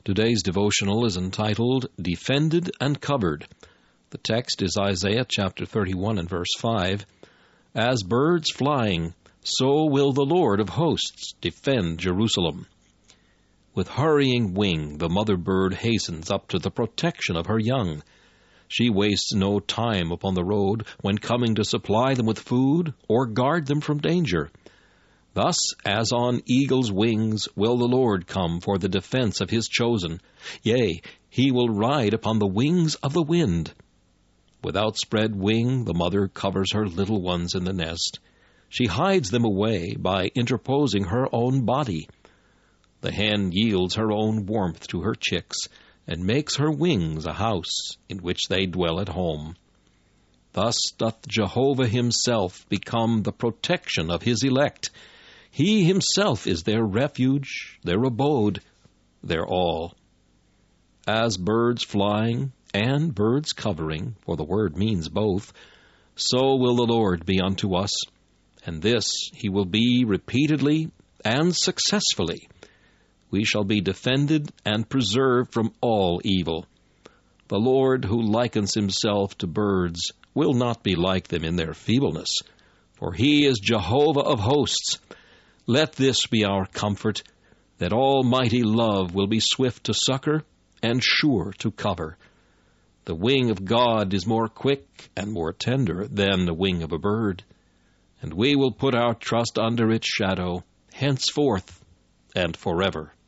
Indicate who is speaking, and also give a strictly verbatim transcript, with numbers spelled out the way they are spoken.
Speaker 1: Today's devotional is entitled, Defended and Covered. The text is Isaiah chapter thirty-one and verse five. As birds flying, so will the Lord of hosts defend Jerusalem. With hurrying wing, the mother bird hastens up to the protection of her young. She wastes no time upon the road when coming to supply them with food or guard them from danger. Thus, as on eagle's wings will the Lord come for the defense of his chosen. Yea, he will ride upon the wings of the wind. With outspread wing, the mother covers her little ones in the nest. She hides them away by interposing her own body. The hen yields her own warmth to her chicks, and makes her wings a house in which they dwell at home. Thus doth Jehovah himself become the protection of his elect. He himself is their refuge, their abode, their all. As birds flying and birds covering, for the word means both, so will the Lord be unto us, and this he will be repeatedly and successfully. We shall be defended and preserved from all evil. The Lord, who likens himself to birds, will not be like them in their feebleness, for he is Jehovah of hosts. Let this be our comfort, that almighty love will be swift to succor and sure to cover. The wing of God is more quick and more tender than the wing of a bird, and we will put our trust under its shadow henceforth and forever.